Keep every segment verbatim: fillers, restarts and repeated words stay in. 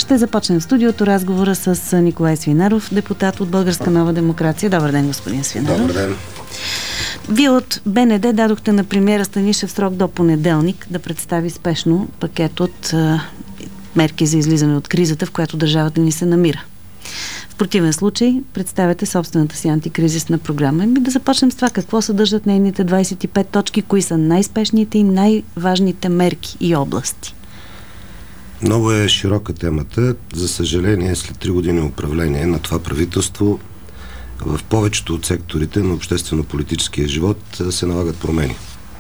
Ще започнем в студиото разговора с Николай Свинаров, депутат от Българска нова демокрация. Добър ден, господин Свинаров. Добър ден. Вие от БНД дадохте на премиера Станишев срок до понеделник да представи спешно пакет от а, мерки за излизане от кризата, в която държавата ни се намира. В противен случай представяте собствената си антикризисна програма. И да започнем с това какво съдържат нейните двадесет и пет точки, кои са най-спешните и най-важните мерки и области. Много е широка темата. За съжаление, след три години управление на това правителство, в повечето от секторите на обществено-политическия живот се налагат промени.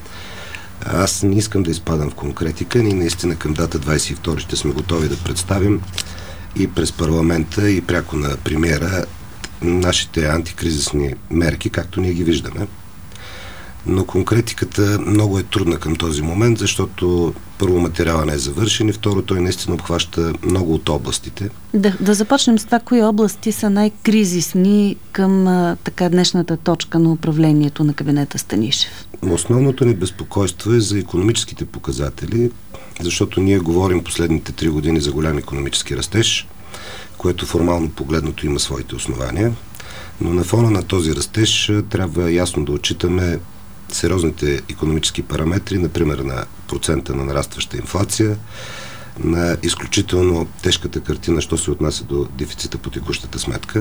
Аз не искам да изпадам в конкретика. Ние наистина към дата двадесет и втори ще сме готови да представим и през парламента, и пряко на премиера нашите антикризисни мерки, както ние ги виждаме. Но конкретиката много е трудна към този момент, защото първо материала не е завършен и второ той наистина обхваща много от областите. Да, да започнем с това, кои области са най-кризисни към а, така днешната точка на управлението на кабинета Станишев. Основното ни безпокойство е за икономическите показатели, защото ние говорим последните три години за голям икономически растеж, което формално погледнато има своите основания, но на фона на този растеж трябва ясно да отчитаме сериозните икономически параметри, например на процента на нарастваща инфлация, на изключително тежката картина, що се отнася до дефицита по текущата сметка.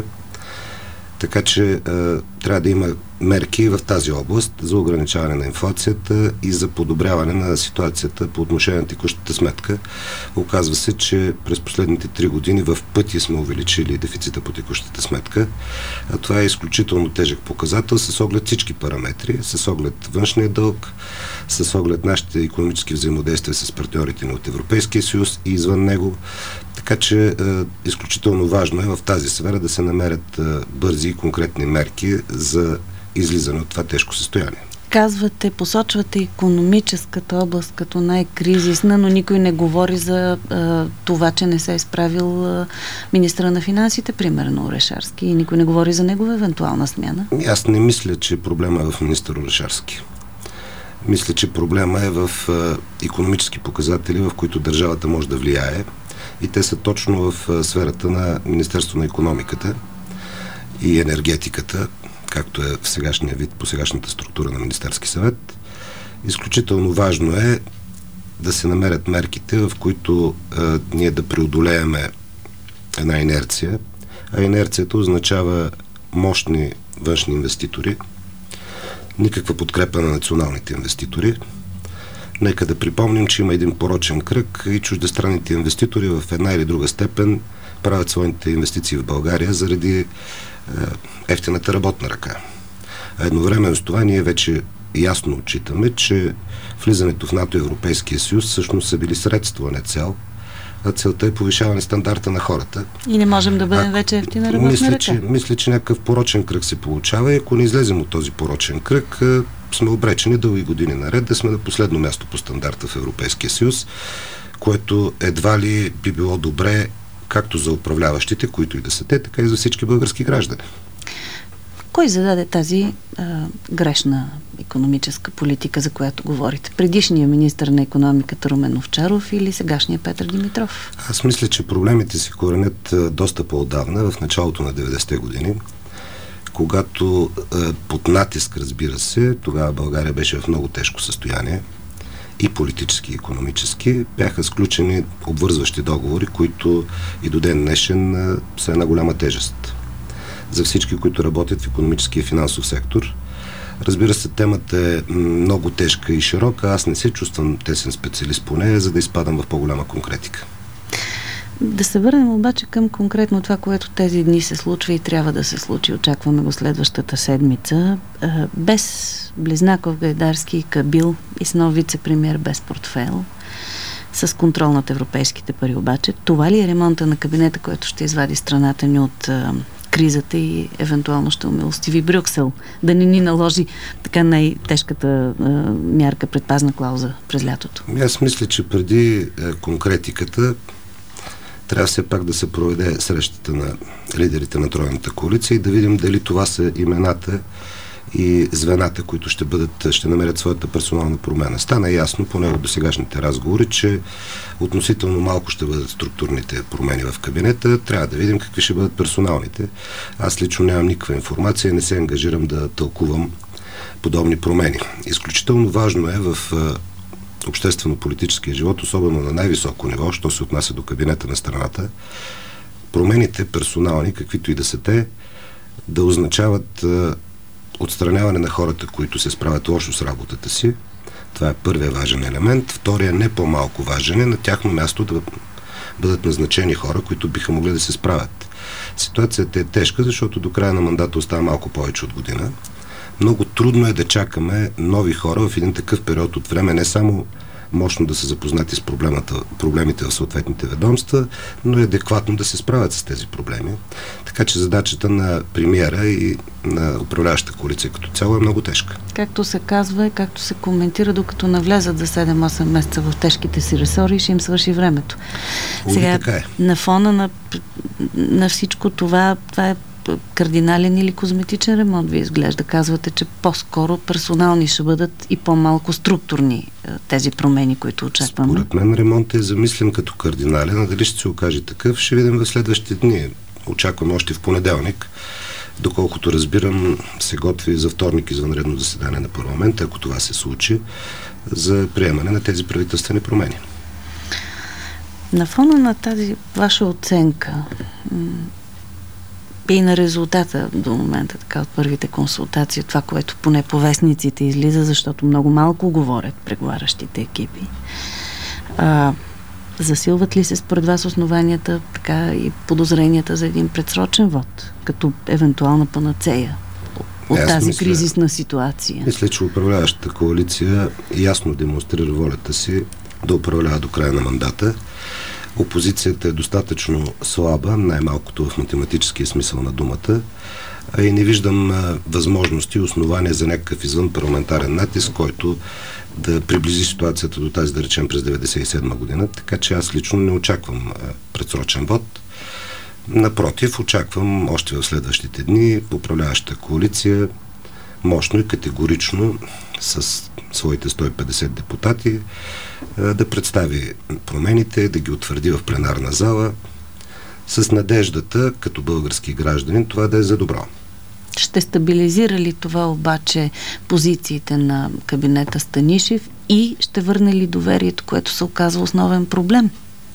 Така че е, трябва да има мерки в тази област за ограничаване на инфлацията и за подобряване на ситуацията по отношение на текущата сметка. Оказва се, че през последните три години в пъти сме увеличили дефицита по текущата сметка. А това е изключително тежък показател с оглед всички параметри, с оглед външния дълг, с оглед нашите икономически взаимодействия с партньорите ни от Европейския съюз и извън него. Така че е, изключително важно е в тази сфера да се намерят е, бързи и конкретни мерки за излизане от това тежко състояние. Казвате, посочвате икономическата област като най-кризисна, но никой не говори за е, това, че не се е справил е, министъра на финансите, примерно Орешарски, и никой не говори за негова евентуална смяна. Аз не мисля, че проблема е в министър Орешарски. Мисля, че проблема е в е, икономически показатели, в които държавата може да влияе. И те са точно в сферата на Министерство на икономиката и енергетиката, както е в сегашния вид, по сегашната структура на Министерски съвет. Изключително важно е да се намерят мерките, в които е, ние да преодолееме една инерция, а инерцията означава мощни външни инвеститори, никаква подкрепа на националните инвеститори. Нека да припомним, че има един порочен кръг и чуждестранните инвеститори в една или друга степен правят своите инвестиции в България заради е, ефтината работна ръка. А едновременно с това ние вече ясно отчитаме, че влизането в НАТО и Европейския съюз всъщност са били средство, а не цел. А целта е повишаване стандарта на хората. И не можем да бъдем а, вече ефтина работна мисля, ръка. Че, мисля, че някакъв порочен кръг се получава и ако не излезем от този порочен кръг, сме обречени дълги години наред да сме на последно място по стандарта в Европейския съюз, което едва ли би било добре както за управляващите, които и да са те, така и за всички български граждани. Кой зададе тази а, грешна икономическа политика, за която говорите? Предишният министър на икономиката Румен Овчаров или сегашният Петър Димитров? Аз мисля, че проблемите си коренят доста по-отдавна, в началото на деветдесетте години, когато е, под натиск, разбира се, тогава България беше в много тежко състояние, и политически, и икономически, бяха сключени обвързващи договори, които и до ден днешен е, са една голяма тежест за всички, които работят в икономическия и финансов сектор. Разбира се, темата е много тежка и широка. Аз не се чувствам тесен специалист по нея, за да изпадам в по-голяма конкретика. Да се върнем обаче към конкретно това, което тези дни се случва и трябва да се случи. Очакваме го следващата седмица. Без Близнаков, Гайдарски и Кабил и с нов вице-премиер без портфейл, с контрол над европейските пари обаче. Това ли е ремонта на кабинета, който ще извади страната ни от а, кризата и евентуално ще умилостиви Брюксел да не ни наложи така най-тежката а, мярка, предпазна клауза през лятото? Аз мисля, че преди е, конкретиката трябва все пак да се проведе срещата на лидерите на тройната коалиция и да видим дали това са имената, и звената, които ще бъдат, ще намерят своята персонална промена. Стана ясно, поне от досегашните разговори, че относително малко ще бъдат структурните промени в кабинета. Трябва да видим какви ще бъдат персоналните. Аз лично нямам никаква информация и не се ангажирам да тълкувам подобни промени. Изключително важно е в обществено-политическия живот, особено на най-високо ниво, що се отнася до кабинета на страната, промените персонални, каквито и да са те, да означават а, отстраняване на хората, които се справят лошо с работата си. Това е първият важен елемент. Втория, не по-малко важен, е на тяхно място да бъдат назначени хора, които биха могли да се справят. Ситуацията е тежка, защото до края на мандата остава малко повече от година. Много трудно е да чакаме нови хора в един такъв период от време, не само мощно да са запознати с проблемите в съответните ведомства, но и адекватно да се справят с тези проблеми. Така че задачата на премиера и на управляващата коалиция като цяло е много тежка. Както се казва и както се коментира, докато навлязат за седем-осем месеца в тежките си ресори, ще им свърши времето. Уви, Сега, така е. на фона на, на всичко това, това е кардинален или козметичен ремонт, ви изглежда. Казвате, че по-скоро персонални ще бъдат и по-малко структурни тези промени, които очакваме. Според мен ремонтът е замислен като кардинален, а дали ще се окаже такъв, ще видим в следващите дни. Очакваме още в понеделник. Доколкото разбирам, се готви за вторник извънредно заседание на парламента, ако това се случи, за приемане на тези правителствени промени. На фона на тази ваша оценка и на резултата до момента, така от първите консултации, това, което поне по вестниците излиза, защото много малко говорят преговарящите екипи. А, засилват ли се според вас основанията, така и подозренията за един предсрочен вод, като евентуална панацея от Аз тази мисля, кризисна ситуация? Мисля, че управляващата коалиция ясно демонстрира волята си да управлява до края на мандата. Опозицията е достатъчно слаба, най-малкото в математическия смисъл на думата, а и не виждам а, възможности и основания за някакъв извън парламентарен натиск, който да приближи ситуацията до тази, да речем, през деветдесет и седма година, така че аз лично не очаквам а, предсрочен вод. Напротив, очаквам още в следващите дни управляващата коалиция мощно и категорично с своите сто и петдесет депутати да представи промените, да ги утвърди в пленарна зала с надеждата, като български гражданин, това да е за добро. Ще стабилизира ли това обаче позициите на кабинета Станишев и ще върне ли доверието, което се оказва основен проблем?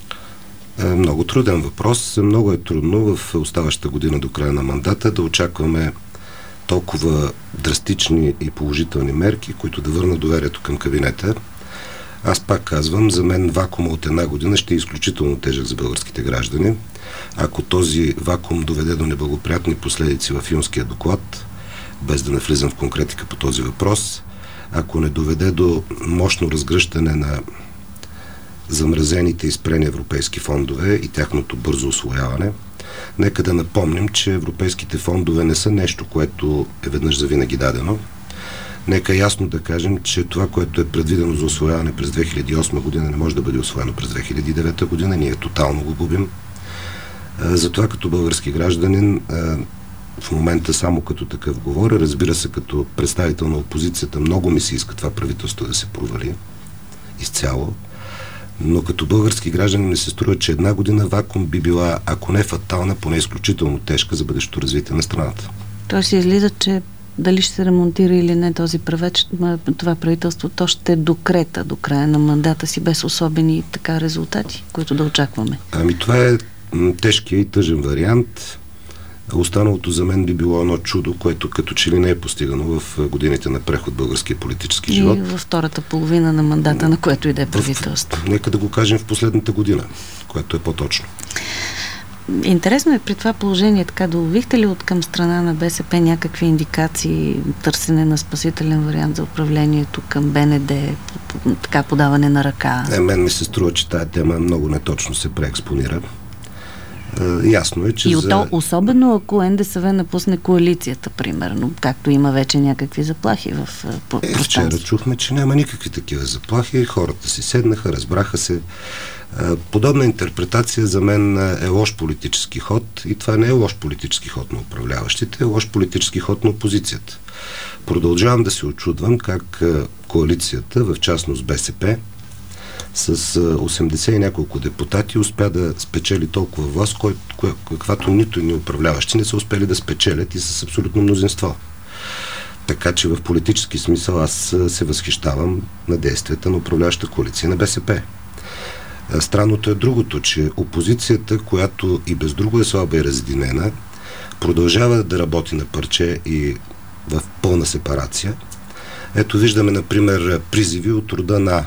Много труден въпрос. Много е трудно в оставащата година до края на мандата да очакваме толкова драстични и положителни мерки, които да върнат доверието към кабинета. Аз пак казвам, за мен вакуума от една година ще е изключително тежък за българските граждани. Ако този вакуум доведе до неблагоприятни последици в юнския доклад, без да навлизам в конкретика по този въпрос, ако не доведе до мощно разгръщане на замразените и спрени европейски фондове и тяхното бързо усвояване, нека да напомним, че европейските фондове не са нещо, което е веднъж завинаги дадено. Нека ясно да кажем, че това, което е предвидено за усвояване през две хиляди и осма година, не може да бъде усвоено през две хиляди и девета година. Ние тотално го губим. Затова като български гражданин в момента само като такъв говоря. Разбира се, като представител на опозицията много ми се иска това правителство да се провали изцяло. Но като български граждани ми се струва, че една година вакуум би била, ако не фатална, поне изключително тежка за бъдещото развитие на страната. Той се излиза, че дали ще се ремонтира или не този правеч, това правителство, то ще докрета до края на мандата си без особени така резултати, които да очакваме. Ами това е тежкия и тъжен вариант. Останалото за мен би било едно чудо, което като че ли не е постигано в годините на преход българския политически живот. И във втората половина на мандата, на което иде правителство. В, нека да го кажем в последната година, което е по-точно. Интересно е при това положение, така доловихте ли от към страна на БСП някакви индикации, търсене на спасителен вариант за управлението към БНД, така подаване на ръка? Е, мен ми се струва, че тая тема много неточно се преекспонира. Ясно е, че и за... то, особено ако НДСВ напусне коалицията, примерно, както има вече някакви заплахи в пространство. Е, вчера чухме, че няма никакви такива заплахи. Хората си седнаха, разбраха се. Подобна интерпретация за мен е лош политически ход и това не е лош политически ход на управляващите, е лош политически ход на опозицията. Продължавам да се очудвам как коалицията, в частност БСП, с осемдесет и няколко депутати успя да спечели толкова власт, кой, кой, каквато нито ни управляващи не са успели да спечелят и с абсолютно мнозинство. Така че в политически смисъл аз се възхищавам на действията на управляваща коалиция на БСП. Странното е другото, че опозицията, която и без друго е слаба и разединена, продължава да работи на парче и в пълна сепарация. Ето виждаме, например, призиви от рода на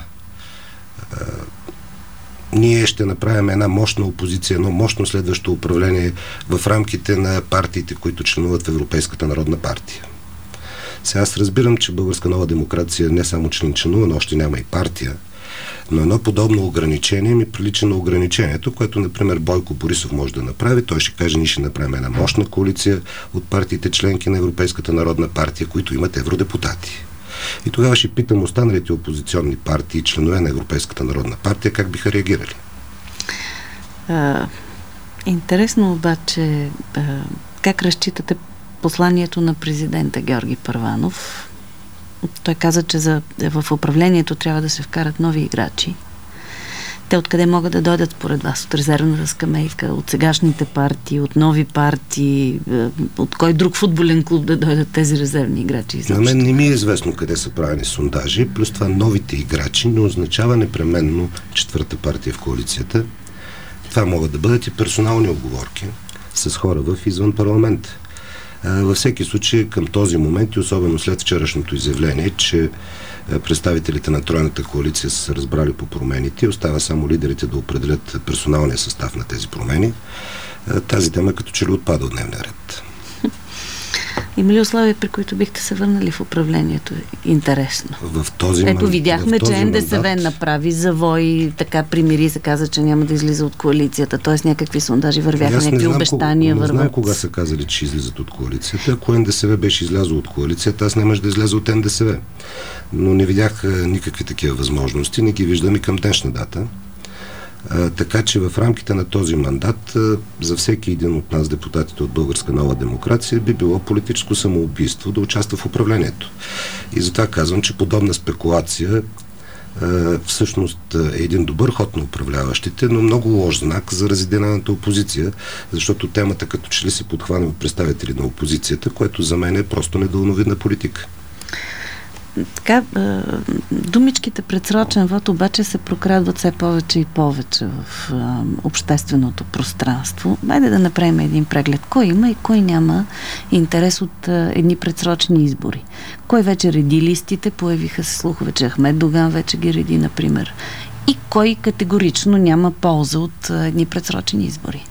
ние ще направим една мощна опозиция, едно мощно следващо управление в рамките на партиите, които членуват в Европейската народна партия. Сега аз разбирам, че Българска нова демокрация не само член членува, но още няма и партия, но едно подобно ограничение ми прилича на ограничението, което, например, Бойко Борисов може да направи. Той ще каже, ние ще направим една мощна коалиция от партиите членки на Европейската народна партия, които имат евродепутати. И тогава ще питам останалите опозиционни партии, членове на Европейската народна партия, как биха реагирали. А, интересно обаче, а, как разчитате посланието на президента Георги Първанов? Той каза, че за, в управлението трябва да се вкарат нови играчи. Те откъде могат да дойдат според вас? От резервната скамейка, от сегашните партии, от нови партии, от кой друг футболен клуб да дойдат тези резервни играчи? На мен не ми е известно къде са правени сондажи, плюс това новите играчи не означава непременно четвърта партия в коалицията. Това могат да бъдат и персонални оговорки с хора в извън парламента. Във всеки случай към този момент и особено след вчерашното изявление, че представителите на тройната коалиция са се разбрали по промените и остава само лидерите да определят персоналния състав на тези промени, тази тема като че ли отпада от дневния ред. Има ли условия, при които бихте се върнали в управлението? Интересно. В този Ето мандат, видяхме, този че НДСВ мандат... направи завой, така примири се каза, че няма да излиза от коалицията. Т.е. някакви сондажи вървяха, някакви обещания върват. Не знам кога са казали, че излизат от коалицията. Ако НДСВ беше излязъл от коалицията, аз нямаше да изляза от НДСВ. Но не видях никакви такива възможности, не ги виждам и към днешна дата. А, така че в рамките на този мандат а, за всеки един от нас, депутатите от Българска нова демокрация, би било политическо самоубийство да участва в управлението. И затова казвам, че подобна спекулация а, всъщност е един добър ход на управляващите, но много лош знак за разединената опозиция, защото темата като че ли се подхвана от представители на опозицията, което за мен е просто недалновидна политика. Така, думичките предсрочен вод обаче се прокрадват все повече и повече в а, общественото пространство. Хайде да направим един преглед. Кой има и кой няма интерес от а, едни предсрочни избори? Кой вече реди листите? Появиха се слухове, че Ахмед Доган вече ги реди, например. И кой категорично няма полза от а, едни предсрочни избори?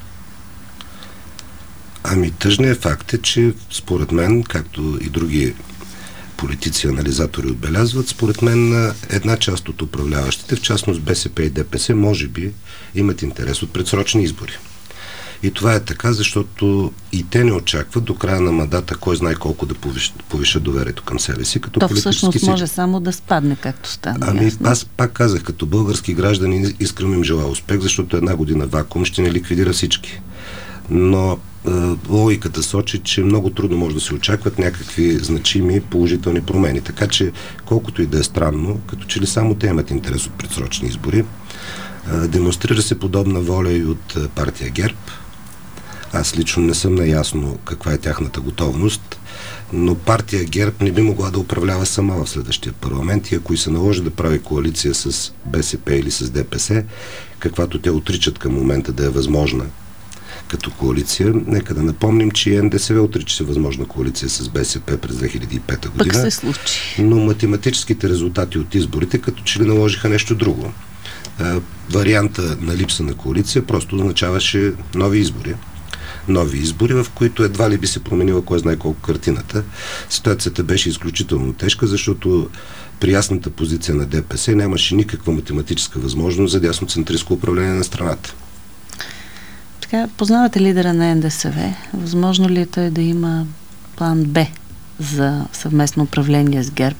Ами тъжният факт е, че според мен, както и други политици, анализатори отбелязват, според мен една част от управляващите, в частност БСП и ДПС, може би имат интерес от предсрочни избори. И това е така, защото и те не очакват до края на мандата кой знае колко да повишат, повишат доверието към себе си като То политически сили. всъщност може само да спадне, както стане. Ами ясно. аз пак казах, като български граждани искрено им желая успех, защото една година вакуум ще не ликвидира всички. Но е, логиката сочи, че много трудно може да се очакват някакви значими положителни промени. Така че, колкото и да е странно, като че ли само те имат интерес от предсрочни избори, е, демонстрира се подобна воля и от е, партия ГЕРБ. Аз лично не съм наясно каква е тяхната готовност, но партия ГЕРБ не би могла да управлява сама в следващия парламент и ако и се наложи да прави коалиция с БСП или с ДПС, каквато те отричат към момента да е възможна като коалиция. Нека да напомним, че НДСВ отрича се възможна коалиция с БСП през две хиляди и пета година. Пък се случи. Но математическите резултати от изборите като че ли наложиха нещо друго. А, варианта на липса на коалиция просто означаваше нови избори. Нови избори, в които едва ли би се променила кой знае колко картината. Ситуацията беше изключително тежка, защото при ясната позиция на ДПС нямаше никаква математическа възможност за дясноцентристко управление на страната. така, познавате лидера на Н Д С В. Възможно ли е той да има план Б за съвместно управление с ГЕРБ?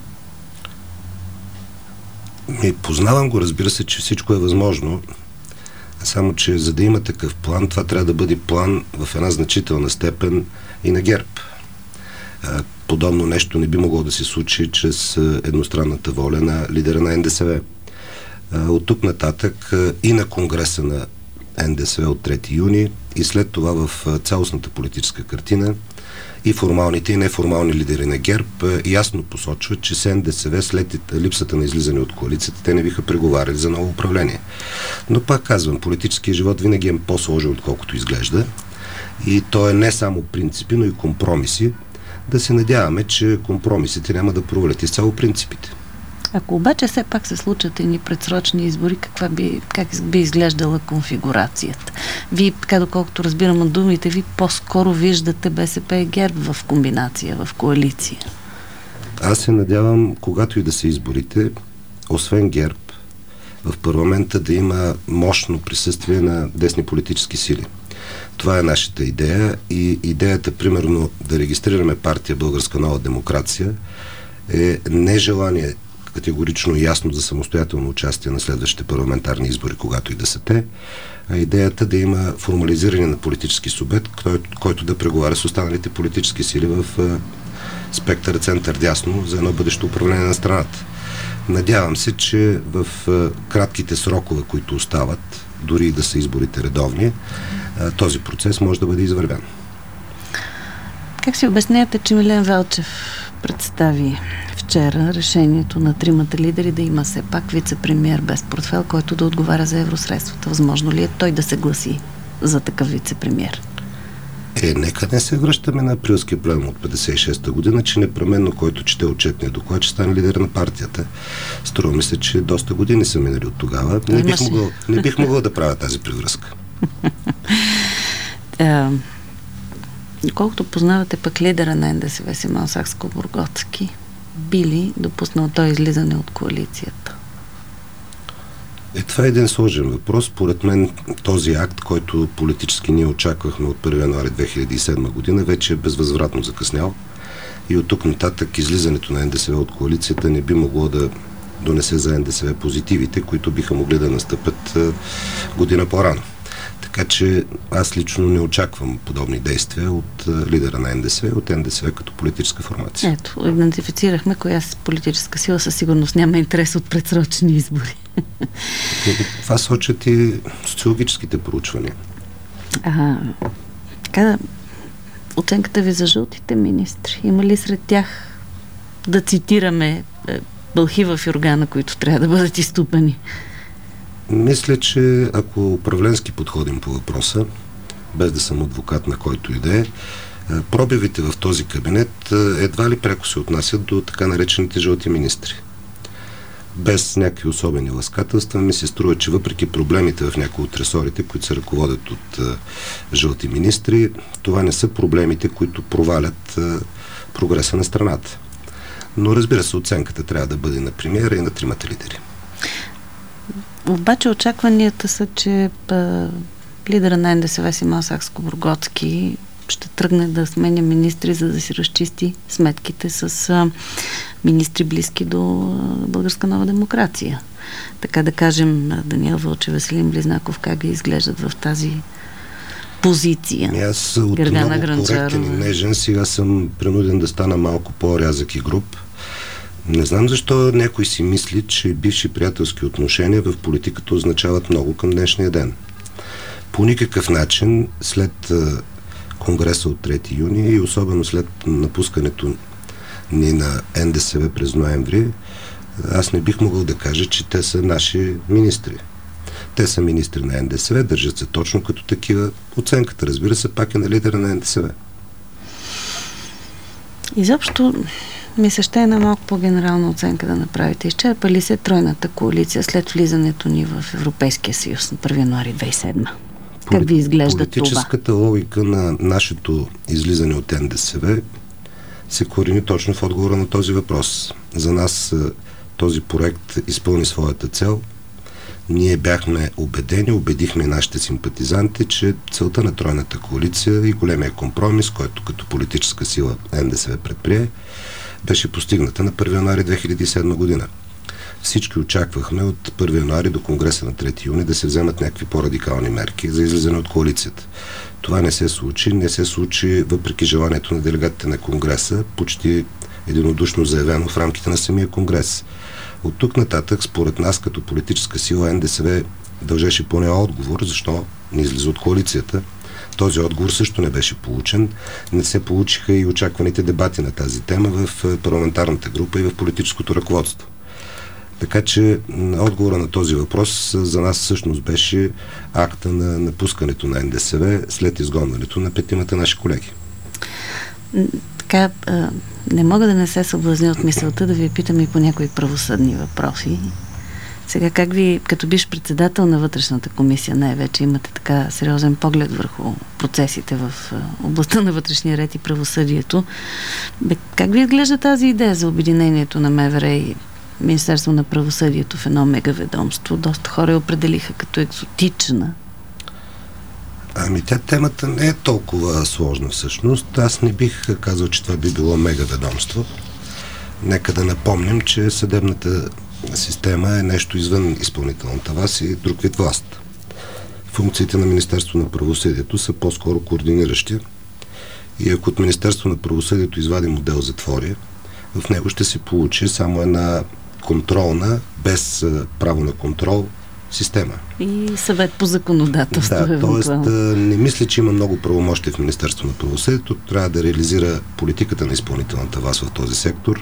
Ми, познавам го, разбира се, че всичко е възможно. Само, че за да има такъв план, това трябва да бъде план в една значителна степен и на ГЕРБ. Подобно нещо не би могло да се случи чрез едностранната воля на лидера на Н Д С В. От тук нататък и на Конгреса на Н Д С В от трети юни и след това в цялостната политическа картина и формалните и неформални лидери на ГЕРБ ясно посочват, че с Н Д С В след липсата на излизане от коалицията те не биха преговаряли за ново управление. Но пак казвам, политическият живот винаги е по-сложен, отколкото изглежда, и то е не само принципи, но и компромиси. Да се надяваме, че компромисите няма да провалят изцяло принципите. Ако обаче все пак се случат едни предсрочни избори, каква би, как би изглеждала конфигурацията? Вие, така доколкото разбирам от думите ви, по-скоро виждате Б С П и ГЕРБ в комбинация, в коалиция. Аз се надявам, когато и да са изборите, освен ГЕРБ, в парламента да има мощно присъствие на десни политически сили. Това е нашата идея и идеята, примерно, да регистрираме партия Българска нова демокрация е нежелание категорично и ясно за самостоятелно участие на следващите парламентарни избори, когато и да са те, а идеята да има формализиране на политически субект, който, който да преговаря с останалите политически сили в а, спектъра център-дясно за едно бъдещо управление на страната. Надявам се, че в а, кратките срокове, които остават, дори и да са изборите редовни, а, този процес може да бъде извървян. Как си обясняте, че Милен Велчев представи вчера решението на тримата лидери да има все пак вице-премиер без портфел, който да отговаря за евросредствата? Възможно ли е той да се гласи за такъв вице-премиер? Е, нека не се връщаме на априлския пленум от петдесет и шеста година, че непременно който чете отчетния доклад, ще стане лидер на партията. Струва ми се, че доста години са минали от тогава. Не бих могъл, не бих могъл да правя тази превръзка. Колкото познавате пък лидера на Н Д С В Симеон Сакскобургготски, би ли допуснал той излизане от коалицията? Е, това е един сложен въпрос. Според мен този акт, който политически ние очаквахме от първи януари две хиляди и седма година, вече е безвъзвратно закъснял и от тук нататък излизането на Н Д С В от коалицията не би могло да донесе за Н Д С В позитивите, които биха могли да настъпят година по-рано. Така че аз лично не очаквам подобни действия от лидера на Н Д С В, от Н Д С В като политическа формация. Ето, идентифицирахме коя политическа сила със сигурност няма интерес от предсрочни избори. Това сочат и социологическите проучвания. А, така, оценката ви за жълтите министри, има ли сред тях, да цитираме, бълхи в юргана, които трябва да бъдат изтупани? Мисля, че ако управленски подходим по въпроса, без да съм адвокат на който и да е, пробивите в този кабинет едва ли пряко се отнасят до така наречените жълти министри. Без някакви особени ласкателства ми се струва, че въпреки проблемите в някои от ресорите, които се ръководят от а, жълти министри, това не са проблемите, които провалят а, прогреса на страната. Но разбира се, оценката трябва да бъде на премиера и на тримата лидери. Обаче очакванията са, че а, лидера на Н Д С В Симеон Сакскобургготски ще тръгне да сменя министри, за да си разчисти сметките с а, министри близки до а, Българска нова демокрация. Така да кажем, Даниел Вълчев, Веселин Близнаков, как ги изглеждат в тази позиция. Ами аз от много коректен и нежен сега съм принуден да стана малко по-рязък и груб. Не знам защо някой си мисли, че бивши приятелски отношения в политиката означават много към днешния ден. По никакъв начин след Конгреса от трети юни и особено след напускането ни на Н Д С В през ноември, аз не бих могъл да кажа, че те са наши министри. Те са министри на Н Д С В, държат се точно като такива. Оценката, разбира се, пак е на лидера на Н Д С В. Изобщо ми се ще една малко по-генерална оценка да направите. Изчерпа ли се тройната коалиция след влизането ни в Европейския съюз на първи януари две хиляди и седма? Как ви изглежда това? Политическата логика на нашето излизане от Н Д С В се корени точно в отговора на този въпрос. За нас този проект изпълни своята цел. ние бяхме убедени, убедихме нашите симпатизанти, че целта на тройната коалиция и големия компромис, който като политическа сила Н Д С В предприе, беше постигната на първи януари две хиляди и седма година. Всички очаквахме от първи януари до Конгреса на трети юни да се вземат някакви по-радикални мерки за излизане от коалицията. Това не се случи. Не се случи въпреки желанието на делегатите на Конгреса, почти единодушно заявено в рамките на самия Конгрес. От тук нататък, според нас като политическа сила, Н Д С В дължеше поне отговор, защо не излиза от коалицията. Този отговор също не беше получен. Не се получиха и очакваните дебати на тази тема в парламентарната група и в политическото ръководство. Така че отговора на този въпрос за нас всъщност беше акта на напускането на Н Д С В след изгонването на петимата наши колеги. Така, не мога да не се съблазня от мисълта да ви питам и по някои правосъдни въпроси. Сега, как ви, като биш председател на вътрешната комисия, най-вече имате така сериозен поглед върху процесите в областта на вътрешния ред и правосъдието, бе, как ви изглежда тази идея за обединението на М В Р и Министерство на правосъдието в едно мегаведомство? Доста хора я определиха като екзотична. Ами тя темата не е толкова сложна всъщност. Аз не бих казал, че това би било мегаведомство. Нека да напомним, че съдебната система е нещо извън изпълнителната власт и друг вид власт. Функциите на Министерство на правосъдието са по-скоро координиращи и ако от Министерство на правосъдието извади модел затвори, в него ще се получи само една контролна, без право на контрол система. И съвет по законодателство. Да, т.е. не мисля, че има много правомощи в Министерство на правосъдието. Трябва да реализира политиката на изпълнителната власт в този сектор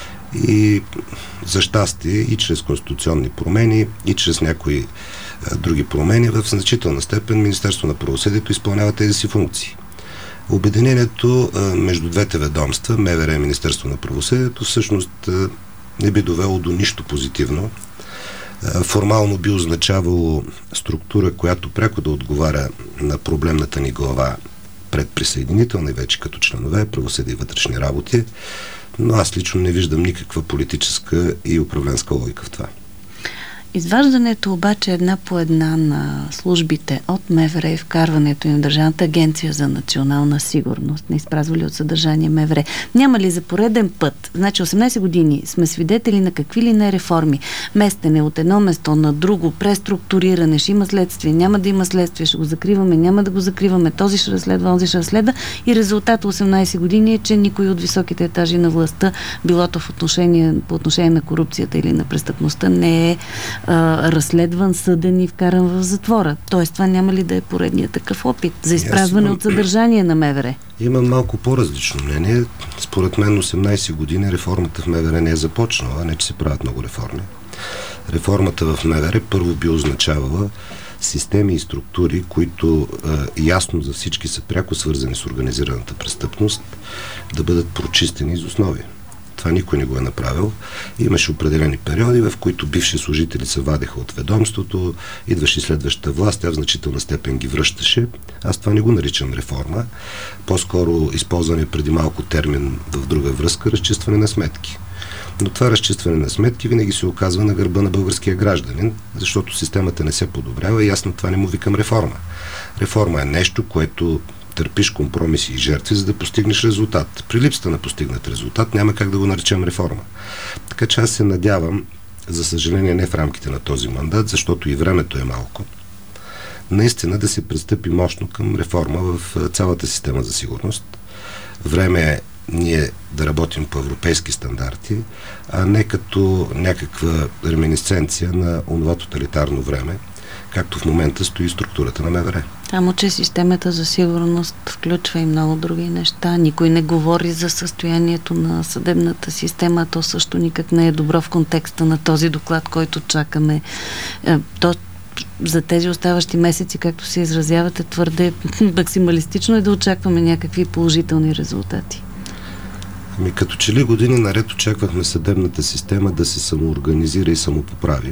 и за щастие и чрез конституционни промени, и чрез някои а, други промени в значителна степен Министерство на правосъдието изпълнява тези си функции. Обединението а, между двете ведомства, М В Р и Министерство на правосъдието, всъщност а, не би довело до нищо позитивно. А, формално би означавало структура, която пряко да отговаря на проблемната ни глава предприсъединителна и вече като членове, правосъдие и вътрешни работи, но аз лично не виждам никаква политическа и управленска логика в това. Изваждането обаче една по една на службите от М В Р и вкарването и на Държавната агенция за национална сигурност, не изпразвали от съдържание М В Р. Няма ли за пореден път, значи осемнайсет години сме свидетели на какви ли не реформи, местене от едно место на друго, преструктуриране, ще има следствие, няма да има следствие, ще го закриваме, няма да го закриваме, този ще разследва, онзи ще разследва и резултат осемнайсет години е, че никой от високите етажи на властта, билото в отношение, по отношение на корупцията или на престъпността, не е разследван, съден и вкаран в затвора. Тоест, това няма ли да е поредният такъв опит за изпразване имам... от съдържание на М В Р? Имам малко по-различно мнение. Според мен осемнайсет години реформата в М В Р не е започнала, не че се правят много реформи. Реформата в М В Р първо би означавала системи и структури, които е, ясно за всички са пряко свързани с организираната престъпност, да бъдат прочистени из основи. Това никой не го е направил. Имаше определени периоди, в които бивши служители се вадеха от ведомството, идваше следващата власт, тя в значителна степен ги връщаше. Аз това не го наричам реформа. По-скоро използване преди малко термин в друга връзка, разчистване на сметки. Но това разчистване на сметки винаги се оказва на гърба на българския гражданин, защото системата не се подобрява и аз на това не му викам реформа. Реформа е нещо, което търпиш компромиси и жертви, за да постигнеш резултат. При липсата на постигнат резултат няма как да го наречем реформа. Така че аз се надявам, за съжаление не в рамките на този мандат, защото и времето е малко, наистина да се пристъпи мощно към реформа в цялата система за сигурност. Време е ние да работим по европейски стандарти, а не като някаква реминисценция на онова тоталитарно време, както в момента стои структурата на М В Р. Само, че системата за сигурност включва и много други неща. Никой не говори за състоянието на съдебната система. То също никак не е добро в контекста на този доклад, който чакаме. То за тези оставащи месеци, както се изразявате, твърде максималистично е да очакваме някакви положителни резултати. Ами като че ли години наред очаквахме съдебната система да се самоорганизира и самопоправи.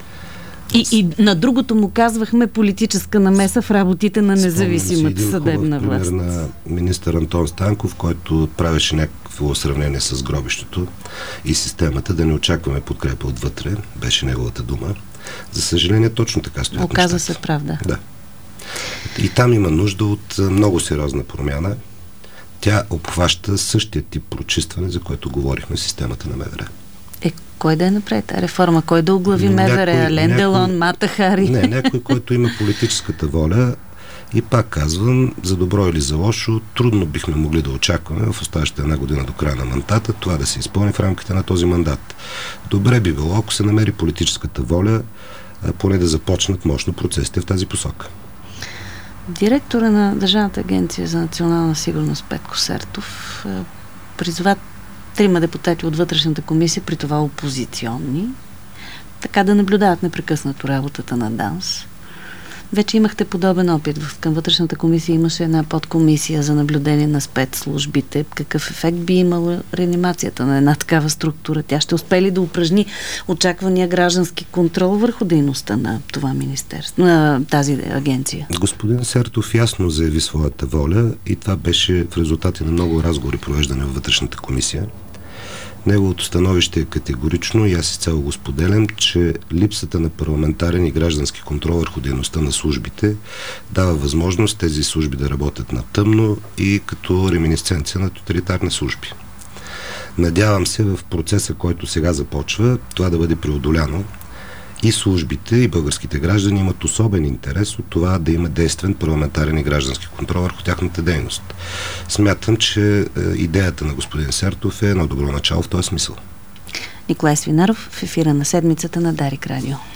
И, и на другото му казвахме политическа намеса в работите на независимата съдебна власт. Пример на министър Антон Станков, който правеше някакво сравнение с гробището и системата, да не очакваме подкрепа отвътре, беше неговата дума. За съжаление, точно така стоят нещата. Оказа се правда. Да. И там има нужда от много сериозна промяна. Тя обхваща същия тип прочистване, за което говорихме в системата на МВР. Е, кой да е направи тази реформа? Кой да оглави МВР? Ален Делон, Мата Хари? Не, някой, който има политическата воля. И пак казвам, за добро или за лошо, трудно бихме могли да очакваме в оставащата една година до края на мандата това да се изпълни в рамките на този мандат. Добре би било, ако се намери политическата воля, поне да започнат мощно процесите в тази посока. Директора на Държавната агенция за национална сигурност Петко Сертов призова трима депутати от вътрешната комисия, при това опозиционни, така да наблюдават непрекъснато работата на ДАНС. Вече имахте подобен опит. Към вътрешната комисия имаше една подкомисия за наблюдение на спецслужбите. Какъв ефект би имала реанимацията на една такава структура? Тя ще успее ли да упражни очаквания граждански контрол върху дейността на това министерство, на тази агенция? Господин Сертов ясно заяви своята воля и това беше в резултати на много разговори, провеждани във вътрешната комисия. Неговото становище е категорично и аз изцяло го споделям, че липсата на парламентарен и граждански контрол върху дейността на службите дава възможност тези служби да работят на тъмно и като реминисценция на тоталитарни служби. Надявам се в процеса, който сега започва, това да бъде преодоляно. И службите, и българските граждани имат особен интерес от това да има действен парламентарен и граждански контрол върху тяхната дейност. Смятам, че е, идеята на господин Сертов е едно добро начало в този смисъл. Николай Свинаров в ефира на седмицата на Дарик Радио.